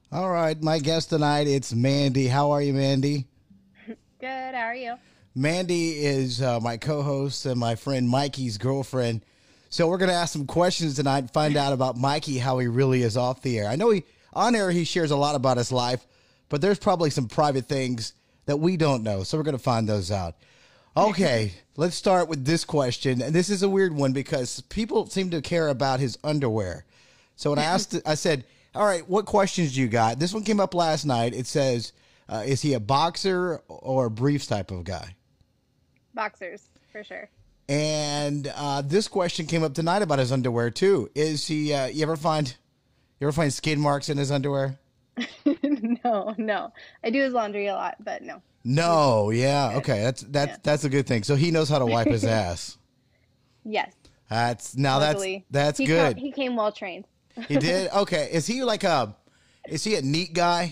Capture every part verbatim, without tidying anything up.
All right, my guest tonight, it's Mandy. How are you, Mandy? Good. How are you? Mandy is uh, my co-host and my friend Mikey's girlfriend. So we're going to ask some questions tonight and find out about Mikey, how he really is off the air. I know he on air he shares a lot about his life, but there's probably some private things that we don't know. So we're going to find those out. Okay, let's start with this question. And this is a weird one because people seem to care about his underwear. So when I asked, I said, all right, what questions do you got? This one came up last night. It says, uh, is he a boxer or a briefs type of guy? Boxers, for sure. And uh, this question came up tonight about his underwear too. Is he? Uh, you ever find? You ever find skid marks in his underwear? No, no. I do his laundry a lot, but no. No. Yeah. Okay. That's that's Yeah. that's a good thing. So he knows how to wipe his ass. Yes. That's now Luckily. that's that's he good. Ca- he came well trained. He did. Okay. Is he like a? Is he a neat guy?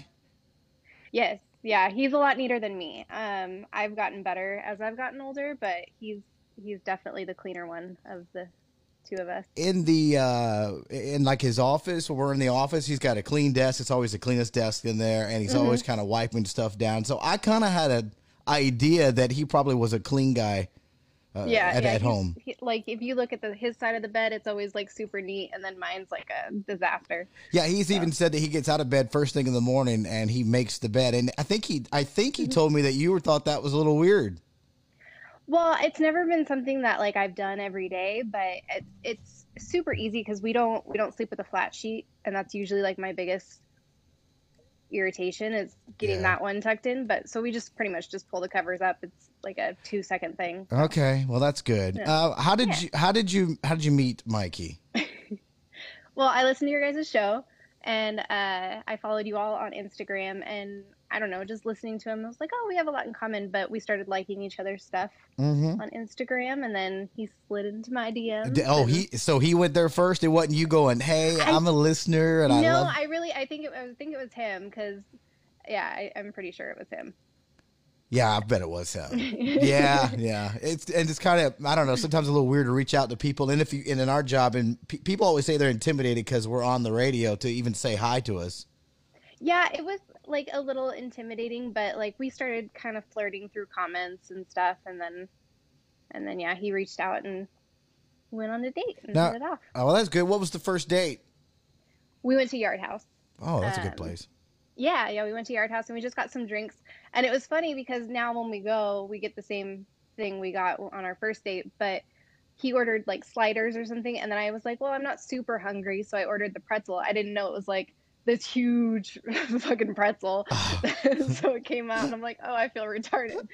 Yes. Yeah. He's a lot neater than me. Um, I've gotten better as I've gotten older, but he's he's definitely the cleaner one of the two of us. In the uh in like his office, when we're in the office, he's got a clean desk. It's always the cleanest desk in there, and he's Mm-hmm. always kind of wiping stuff down. So I kind of had an idea that he probably was a clean guy uh, Yeah, at, yeah. at He's home. he, like if you look at the his side of the bed, it's always like super neat, and then mine's like a disaster. Yeah, he's even said that he gets out of bed first thing in the morning and he makes the bed. And I think he I think he told me that you were thought that was a little weird. Well, it's never been something that like I've done every day, but it's it's super easy because we don't we don't sleep with a flat sheet, and that's usually like my biggest irritation is getting Yeah. that one tucked in. But so we just pretty much just pull the covers up. It's like a two second thing. Okay, well that's good. Yeah. Uh, how did Yeah. you how did you how did you meet Mikey? Well, I listened to your guys' show, and uh, I followed you all on Instagram, and I don't know, just listening to him, I was like, oh, we have a lot in common. But we started liking each other's stuff Mm-hmm. on Instagram, and then he slid into my D Ms. Oh, and- he so he went there first. It wasn't you going, "Hey, I- I'm a listener and I no, love." I really, I think it, I think it was him because, yeah, I, I'm pretty sure it was him. Yeah, I bet it was him. Yeah, yeah. It's and it's kind of I don't know. Sometimes a little weird to reach out to people, and if you and in our job, and pe- people always say they're intimidated because we're on the radio to even say hi to us. Yeah, it was like a little intimidating, but like we started kind of flirting through comments and stuff, and then, and then yeah, he reached out and went on a date and Now- hit it off. Oh, well, that's good. What was the first date? We went to Yard House. Oh, that's a good Um, place. Yeah, yeah, we went to Yard House and we just got some drinks. And it was funny because now when we go, we get the same thing we got on our first date, but he ordered like sliders or something. And then I was like, well, I'm not super hungry. So I ordered the pretzel. I didn't know it was like this huge fucking pretzel. So it came out and I'm like, oh, I feel retarded.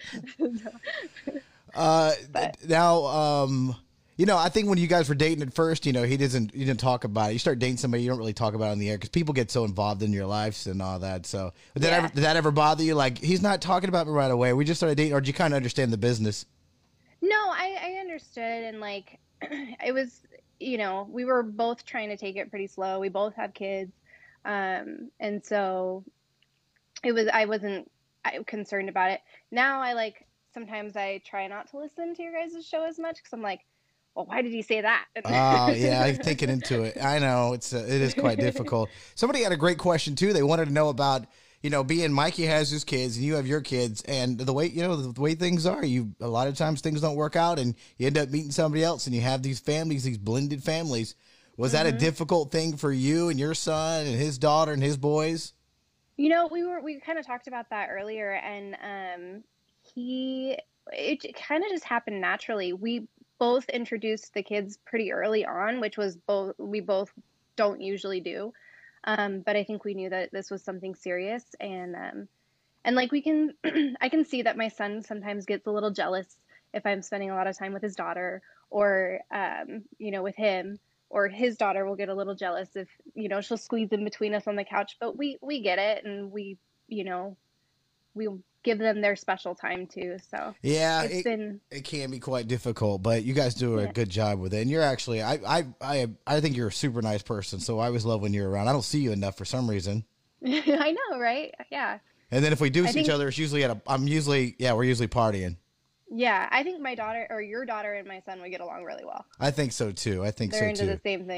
So- Uh, but- now, um, you know, I think when you guys were dating at first, you know, he doesn't, you didn't talk about it. You start dating somebody, you don't really talk about it on the air because people get so involved in your lives and all that. So, did that Yeah. ever, did that ever bother you? Like, he's not talking about me right away. We just started dating, or did you kind of understand the business? No, I, I understood. And like, it was, you know, we were both trying to take it pretty slow. We both have kids. Um, and so it was, I wasn't I, concerned about it. Now I like, sometimes I try not to listen to your guys' show as much because I'm like, well, why did he say that? Oh, yeah, I'm thinking into it. I know it's uh, it is quite difficult. Somebody had a great question too. They wanted to know about, you know, being Mikey has his kids and you have your kids, and the way, you know, the way things are. You a lot of times things don't work out, and you end up meeting somebody else, and you have these families, these blended families. Was that a difficult thing for you and your son and his daughter and his boys? You know, we were we kind of talked about that earlier, and um, he it kind of just happened naturally. We both introduced the kids pretty early on, which was both we both don't usually do. Um, but I think we knew that this was something serious, and um, and like we can, I can see that my son sometimes gets a little jealous if I'm spending a lot of time with his daughter, or um, you know, with him. Or his daughter will get a little jealous if, you know, she'll squeeze in between us on the couch, but we, we get it. And we, you know, we give them their special time too. So Yeah, it's it, been, it can be quite difficult, but you guys do a Yeah. good job with it. And you're actually, I, I, I, I think you're a super nice person. So I always love when you're around. I don't see you enough for some reason. I know, right? Yeah. And then if we do I see think- each other, it's usually at a, I'm usually, yeah, we're usually partying. Yeah. I think my daughter or your daughter and my son would get along really well. I think so too. I think They're so into too. the same things.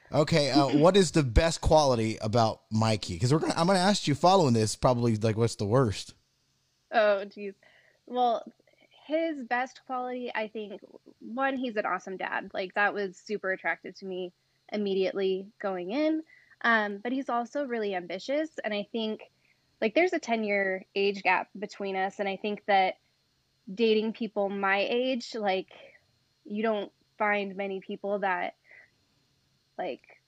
Okay, uh, what is the best quality about Mikey? Because we're gonna, I'm gonna ask you following this probably like what's the worst? Oh, geez. Well, his best quality, I think, one, he's an awesome dad. Like that was super attractive to me immediately going in. Um, but he's also really ambitious, and I think like there's a ten year age gap between us, and I think that dating people my age, like you don't find many people that like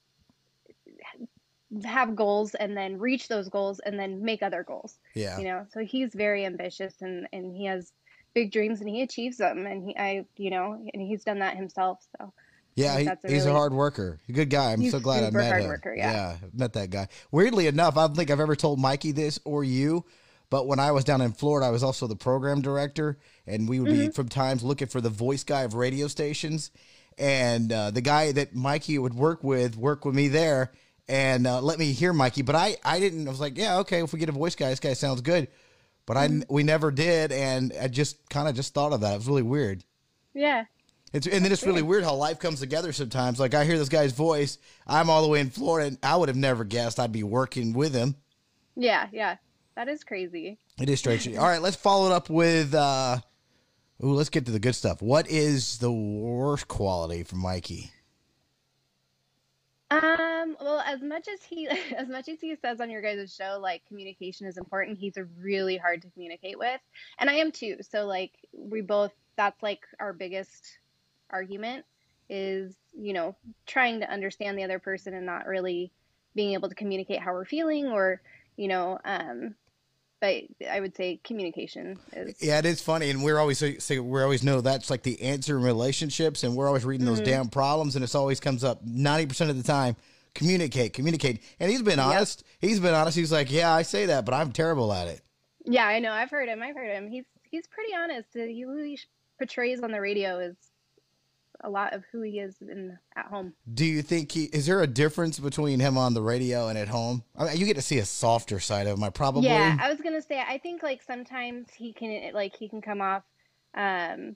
have goals and then reach those goals and then make other goals. Yeah. You know, so he's very ambitious, and and he has big dreams and he achieves them, and he I you know, and he's done that himself. So I Yeah, think he, that's a he's a really hard worker. A good guy. I'm he's so glad I super met hard him. worker, yeah. I've met that guy. Weirdly enough, I don't think I've ever told Mikey this or you, but when I was down in Florida, I was also the program director, and we would be Mm-hmm. from times looking for the voice guy of radio stations. And uh, the guy that Mikey would work with worked with me there and uh, let me hear Mikey. But I, I didn't. I was like, yeah, okay, if we get a voice guy, this guy sounds good. But I, we never did, and I just kind of just thought of that. It was really weird. Yeah. It's, and then it's really weird how life comes together sometimes. Like I hear this guy's voice. I'm all the way in Florida, and I would have never guessed I'd be working with him. Yeah, yeah. That is crazy. It is strange. All right, let's follow it up with. Uh, ooh, let's get to the good stuff. What is the worst quality from Mikey? Um, well, as much as he as much as he says on your guys' show, like communication is important, he's a really hard to communicate with. And I am too. So like we both that's like our biggest argument is, you know, trying to understand the other person and not really being able to communicate how we're feeling or, you know, um but I would say communication is Yeah, it is funny, and we're always say say- we always know that's like the answer in relationships, and we're always reading those damn problems, and it always comes up ninety percent of the time. Communicate, communicate, and he's been Yep. honest. He's been honest. He's like, yeah, I say that, but I'm terrible at it. Yeah, I know. I've heard him. I've heard him. He's he's pretty honest. He who he portrays on the radio is a lot of who he is in at home. Do you think he is there a difference between him on the radio and at home? I mean, you get to see a softer side of him, I probably. Yeah, I was gonna say I think like sometimes he can like he can come off um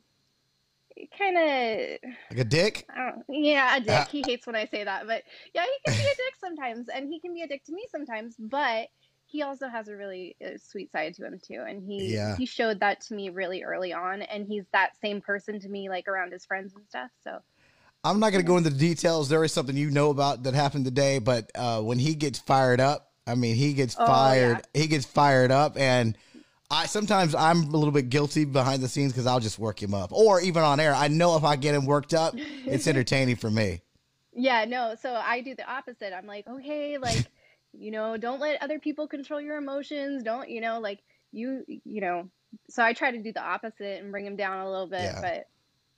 kind of Like a dick. I don't yeah a dick. Uh, He hates when I say that, but yeah, he can be a dick sometimes, and he can be a dick to me sometimes. But he also has a really uh, sweet side to him too, and he Yeah. he showed that to me really early on, and he's that same person to me like around his friends and stuff. So I'm not going to go into the details. There is something you know about that happened today, but uh, when he gets fired up, I mean, he gets Oh, fired. yeah. He gets fired up, and I sometimes I'm a little bit guilty behind the scenes because I'll just work him up, or even on air. I know if I get him worked up, it's entertaining for me. yeah, no, so I do the opposite. I'm like, okay, like, you know, don't let other people control your emotions. Don't, you know, like you, you know, so I try to do the opposite and bring him down a little bit, Yeah. but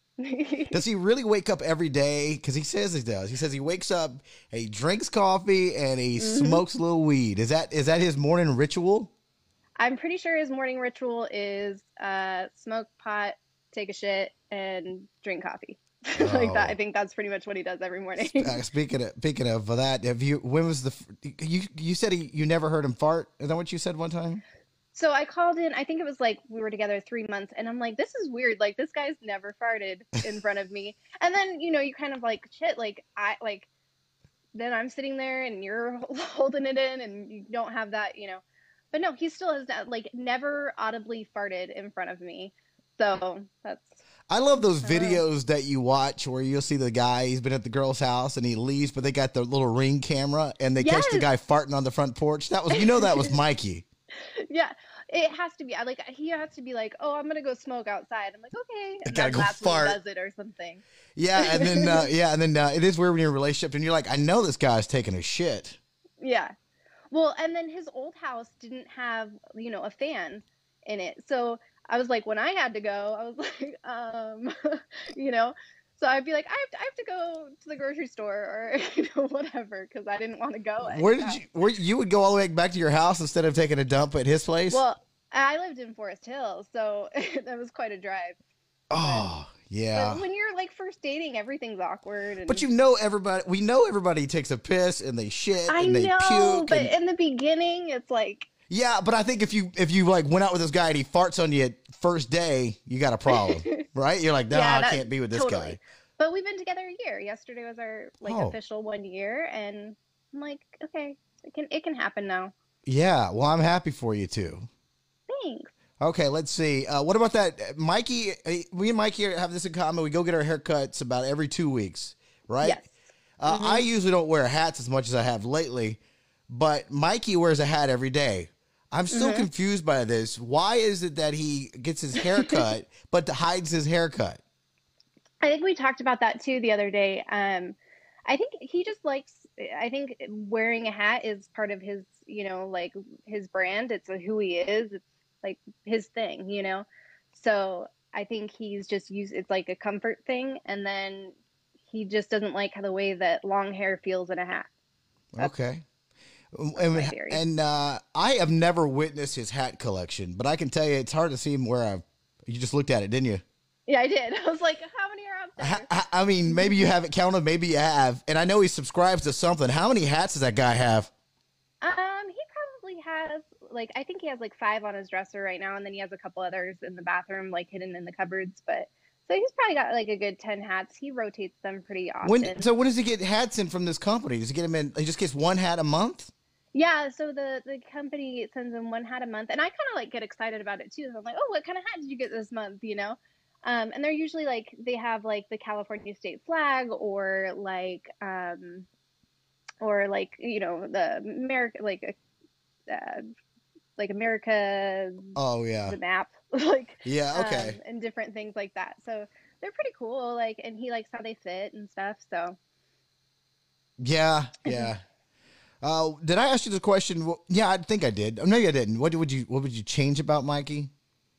Does he really wake up every day? Because he says he does. He says he wakes up, and he drinks coffee, and he Mm-hmm. smokes a little weed. Is that is that his morning ritual? I'm pretty sure his morning ritual is uh, smoke pot, take a shit, and drink coffee. Like that. Oh. I think that's pretty much what he does every morning. Uh, speaking of speaking of that, have you? When was the? f- You you said he you never heard him fart? Is that what you said one time? So I called in, I think it was like we were together three months, and I'm like, this is weird. Like, this guy's never farted in front of me. And then, you know, you kind of like, shit, like, I, like, then I'm sitting there and you're holding it in and you don't have that, you know. But no, he still has not, like, never audibly farted in front of me. So that's, I love those I don't know. videos that you watch where you'll see the guy, he's been at the girl's house and he leaves, but they got the little ring camera and they catch the Yes. guy farting on the front porch. That was, you know, that was Mikey. yeah, it has to be. I like, he has to be like, oh, I'm going to go smoke outside. I'm like, okay. And gotta then go that's when he fart. does it or something. Yeah, and then uh, yeah, and then uh, it is weird when you're in a relationship and you're like, I know this guy's taking a shit. Yeah. Well, and then his old house didn't have, you know, a fan in it. So I was like, when I had to go, I was like, um, you know, so I'd be like, I have to, I have to go to the grocery store or, you know, whatever, because I didn't want to go. at Where his did house. you? Where you would go all the way back to your house instead of taking a dump at his place? Well, I lived in Forest Hills, so that was quite a drive. oh yeah. But when you're like first dating, everything's awkward. And But you know everybody. We know everybody takes a piss and they shit I and they know, puke. but and- in the beginning, it's like, yeah, but I think if you if you like went out with this guy and he farts on you at first day, you got a problem, right? You're like, nah, Yeah, I that- can't be with this totally. guy. but we've been together a year. Yesterday was our like Oh, official one year, and I'm like, okay, it can it can happen now. yeah. Well, I'm happy for you too. Thanks. Okay, let's see. Uh, what about that, Mikey? uh, We and Mikey have this in common. We go get our haircuts about every two weeks, right? Yes. Uh, Mm-hmm. I usually don't wear hats as much as I have lately, but Mikey wears a hat every day. I'm still Mm-hmm. confused by this. Why is it that he gets his haircut but hides his haircut? I think we talked about that too the other day. Um, I think he just likes, I think wearing a hat is part of his, you know, like his brand. It's who he is. It's like his thing, you know? So I think he's just used, it's like a comfort thing. And then he just doesn't like the way that long hair feels in a hat. That's, Okay. that's my And, theory. and uh, I have never witnessed his hat collection, but I can tell you it's hard to see him where I've. You just looked at it, didn't you? Yeah, I did. I was like, how many are out there? I, I mean, maybe you haven't counted, maybe you have. And I know he subscribes to something. How many hats does that guy have? Um, he probably has like I think he has like five on his dresser right now, and then he has a couple others in the bathroom, like hidden in the cupboards. But so he's probably got like a good ten hats. He rotates them pretty When often. so when does he get hats in from this company? Does he get them in? He just gets one hat a month? Yeah, so the the company sends him one hat a month, and I kind of like get excited about it too. So I'm like, oh, what kind of hat did you get this month? You know, um, and they're usually like they have like the California state flag or like um or like you know the America like uh, like America Oh yeah, the map like yeah. um Okay, and different things like that. So they're pretty cool. Like, and he likes how they fit and stuff. So yeah, yeah. Uh, did I ask you the question? Well, yeah, I think I did. Or maybe I didn't. What would you What would you change about Mikey?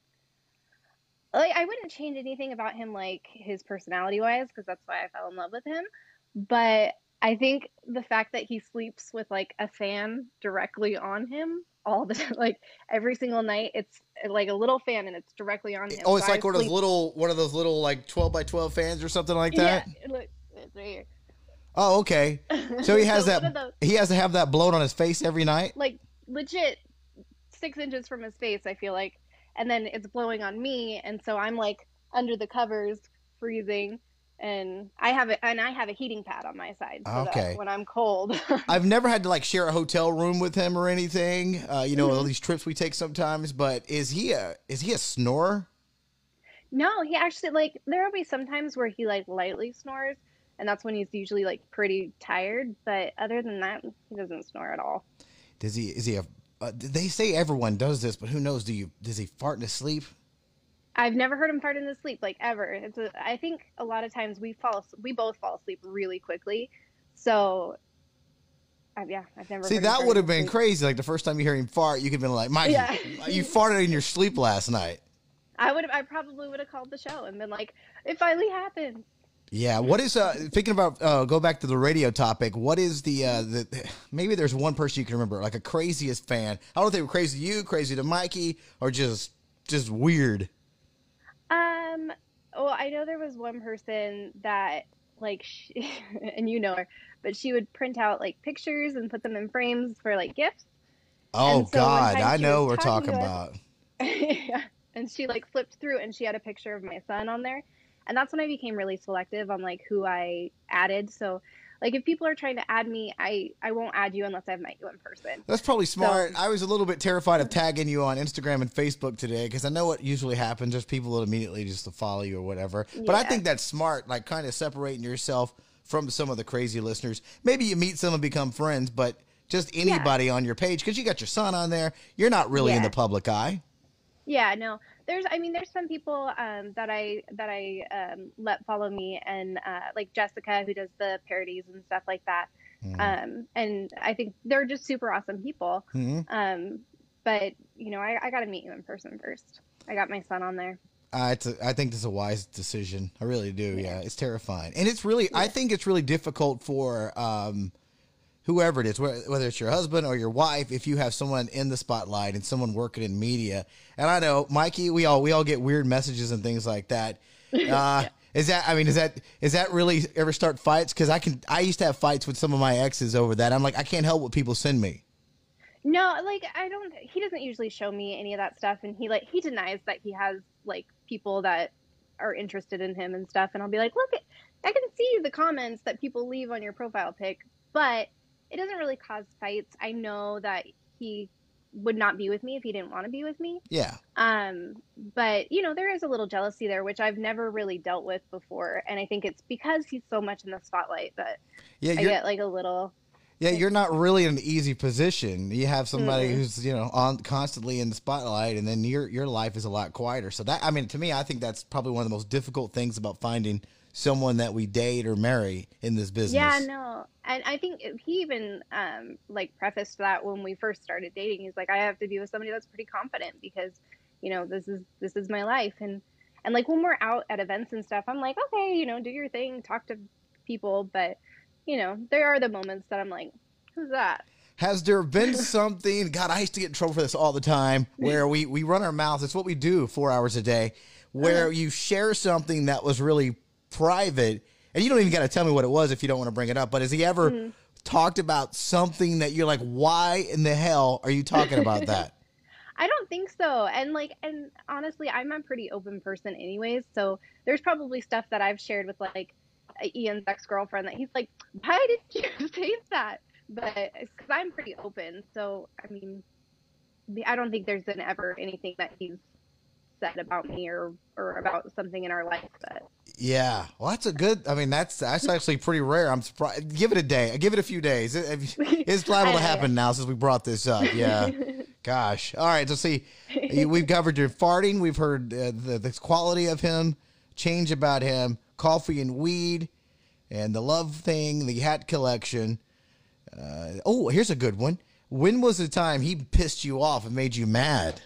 like I wouldn't change anything about him like his personality wise because that's why I fell in love with him. But I think the fact that he sleeps with like a fan directly on him all the time, like every single night, it's like a little fan and it's directly on him. Oh, So it's I like one of those sleep. little one of those little like twelve by twelve fans or something like Yeah, that. look, it's right Oh, okay. So he here. has So that. one of those, He has to have that blown on his face every night. like legit six inches from his face, I feel like, and then it's blowing on me, and so I'm like under the covers, freezing, and I have it, and I have a heating pad on my side so that Okay. when I'm cold. I've never had to like share a hotel room with him or anything. Uh, you know, all Mhm. these trips we take sometimes. But is he a is he a snorer? No, he actually like there will be some times where he like lightly snores, and that's when he's usually like pretty tired. But other than that, he doesn't snore at all. Does he is he a? Uh, they say everyone does this, but who knows? Do you does he fart in his sleep? I've never heard him fart in his sleep, like ever. It's a, I think a lot of times we fall, we both fall asleep really quickly. So, I, yeah, I've never See, heard him that fart would in have his been sleep. crazy. Like the first time you hear him fart, you could have been like, Mikey, Yeah, you farted in your sleep last night. I would have, I probably would have called the show and been like, it finally happened. Yeah. What is uh thinking about uh go back to the radio topic, what is the uh the maybe there's one person you can remember, like a craziest fan. I don't know if they were crazy to you, crazy to Mikey, or just just weird. Um, well, I know there was one person that like, she, and you know her, but she would print out like pictures and put them in frames for like gifts. Oh And so one God, time I she know was what we're talking talking to us, about. yeah, and she like flipped through and she had a picture of my son on there. And that's when I became really selective on like who I added. So like if people are trying to add me, I I won't add you unless I've met you in person. That's probably smart. So I was a little bit terrified of tagging you on Instagram and Facebook today because I know what usually happens. There's people that immediately just to follow you or whatever. But I yeah. think that's smart, like kind of separating yourself from some of the crazy listeners. Maybe you meet some and become friends, but just Yeah. anybody on your page because you got your son on there. You're not really in the Yeah. public eye. Yeah, no. There's I mean there's some people um that I that I um let follow me and uh like Jessica who does the parodies and stuff like that. Um and I think they're just super awesome people. Mm-hmm. Um but you know, I I got to meet you in person first. I got my son on there. Uh, it's a, I think this is a wise decision. I really do. Yeah, Yeah. it's terrifying, and it's really. I Yeah. think it's really difficult for um, whoever it is, wh- whether it's your husband or your wife, if you have someone in the spotlight and someone working in media. And I know, Mikey, we all we all get weird messages and things like that. Uh, Yeah. Is that? I mean, is that is that really ever start fights? Because I can. I used to have fights with some of my exes over that. I'm like, I can't help what people send me. No, like I don't he doesn't usually show me any of that stuff and he like he denies that he has like people that are interested in him and stuff. And I'll be like, look, I can see the comments that people leave on your profile pic, but it doesn't really cause fights. I know that he would not be with me if he didn't want to be with me. Yeah. Um, but you know, there is a little jealousy there, which I've never really dealt with before. And I think it's because he's so much in the spotlight that Yeah, I get like a little. Yeah, you're not really in an easy position. You have somebody Mm-hmm. who's, you know, on constantly in the spotlight, and then your your life is a lot quieter. So that, I mean, to me, I think that's probably one of the most difficult things about finding someone that we date or marry in this business. Yeah, no. And I think he even um like prefaced that when we first started dating. He's like, I have to be with somebody that's pretty confident because, you know, this is this is my life. And and like when we're out at events and stuff, I'm like, okay, you know, do your thing, talk to people, but you know, there are the moments that I'm like, who's that? Has there been something, God, I used to get in trouble for this all the time, where we, we run our mouths, it's what we do four hours a day, where Uh-huh. you share something that was really private, and you don't even got to tell me what it was if you don't want to bring it up, but has he ever Mm. talked about something that you're like, why in the hell are you talking about that? I don't think so. And like, and honestly, I'm a pretty open person anyways. So there's probably stuff that I've shared with like Ian's ex-girlfriend that he's like, why did you say that? But because I'm pretty open. So, I mean, I don't think there's been ever anything that he's said about me or, or about something in our life. But Yeah, well, that's a good. I mean, that's that's actually pretty rare. I'm surprised. Give it a day. Give it a few days. It- It's liable to happen now since we brought this up. Yeah, gosh. All right. So see, we've covered your farting. We've heard uh, the the quality of him, change about him, coffee and weed, and the love thing, the hat collection. Uh, oh, here's a good one. When was the time he pissed you off and made you mad?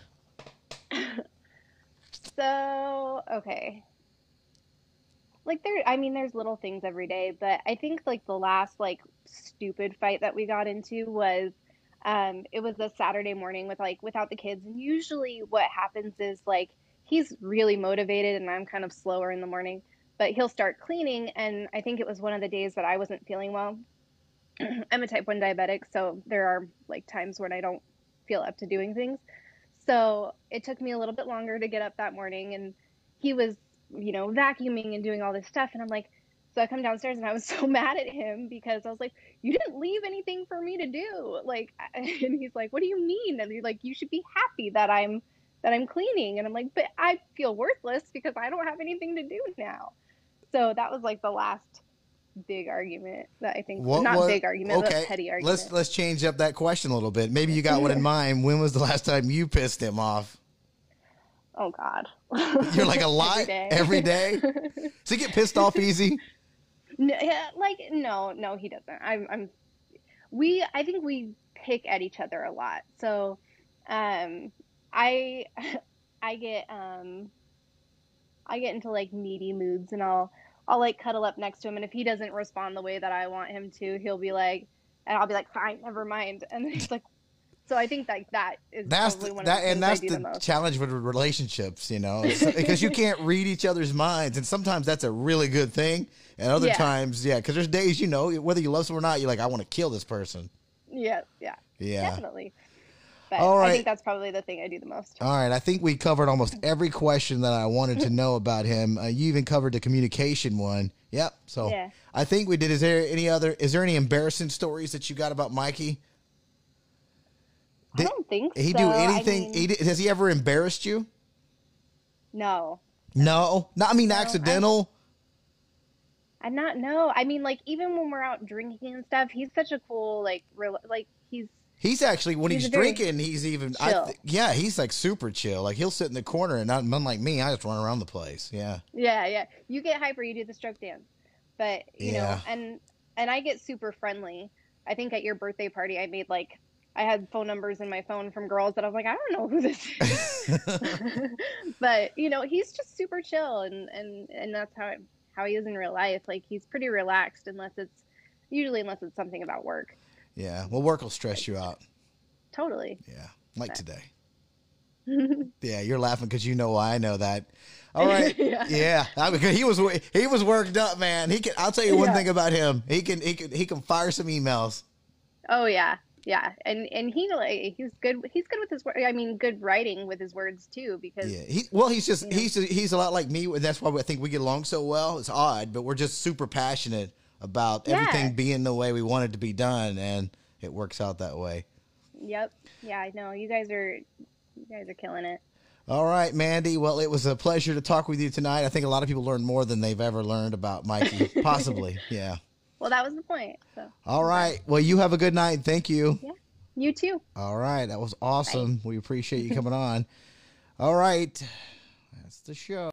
so, okay. Like there, I mean, there's little things every day, but I think like the last like stupid fight that we got into was, um, it was a Saturday morning with like without the kids, and usually what happens is like he's really motivated and I'm kind of slower in the morning, but he'll start cleaning, and I think it was one of the days that I wasn't feeling well. I'm a type one diabetic, so there are like times when I don't feel up to doing things. So it took me a little bit longer to get up that morning, and he was you know, vacuuming and doing all this stuff. And I'm like, so I come downstairs and I was so mad at him because I was like, you didn't leave anything for me to do. Like, and he's like, what do you mean? And he's like, you should be happy that I'm, that I'm cleaning. And I'm like, but I feel worthless because I don't have anything to do now. So that was like the last big argument that I think, What not was- big argument, okay, but petty argument. Let's let's change up that question a little bit. Maybe you got one in mind. When was the last time you pissed him off? Oh God. You're like a lot Every day. every day. Does he get pissed off easy? No, yeah, like no, no, he doesn't. I'm, I'm. We, I think we pick at each other a lot. So, um, I, I get, um, I get into like needy moods, and I'll, I'll like cuddle up next to him, and if he doesn't respond the way that I want him to, he'll be like, and I'll be like, fine, never mind, and he's like. So I think like that is That's probably the, one that, of the and things that's I do the, the most. challenge with relationships, you know, because you can't read each other's minds, and sometimes that's a really good thing, and other Yeah. times, yeah, because there's days, you know, whether you love someone or not, you're like, I want to kill this person. Yeah, yeah, Yeah. definitely. But All right. I think that's probably the thing I do the most. All right, I think we covered almost every question that I wanted to know about him. Uh, you even covered the communication one. Yep. So Yeah. I think we did. Is there any other? Is there any embarrassing stories that you got about Mikey? I don't think He so. do I anything? mean, he, did- has he ever embarrassed you? no. No, not. I mean, No, I- accidental. I'm not no. I mean, like even when we're out drinking and stuff, he's such a cool like real like he's He's actually when He's he's, a very drinking, he's even. I chill. th- yeah, he's like super chill. Like he'll sit in the corner, and not unlike me, I just run around the place. Yeah. yeah yeah. You get hyper, you do the stroke dance, but you Yeah. know, and and I get super friendly. I think at your birthday party, I made like I had phone numbers in my phone from girls that I was like, I don't know who this is, but you know, he's just super chill, and and and that's how how he is in real life. Like he's pretty relaxed, unless it's usually unless it's something about work. Yeah. Well, work will stress you out. Totally. Yeah, like today. Yeah, you're laughing because you know why I know that. All right, Yeah. yeah, I mean, 'cause he was he was worked up, man. He can. I'll tell you one Yeah. thing about him. He can he can he can fire some emails. Oh yeah. yeah, and and he like he's good. He's good with his word. I mean, good writing with his words too, because Yeah, he well, he's just you know, he's he's a lot like me, and that's why I think we get along so well. It's odd, but we're just super passionate about yeah, everything being the way we want it to be done, and it works out that way. yep, yeah. I know you guys are you guys are killing it. All right, Mandy. Well, it was a pleasure to talk with you tonight. I think a lot of people learned more than they've ever learned about Mikey, possibly. Yeah. Well, that was the point. So, All right. Well, you have a good night. Thank you. yeah, you too. All right. That was awesome. Bye. We appreciate you coming on. All right. That's the show.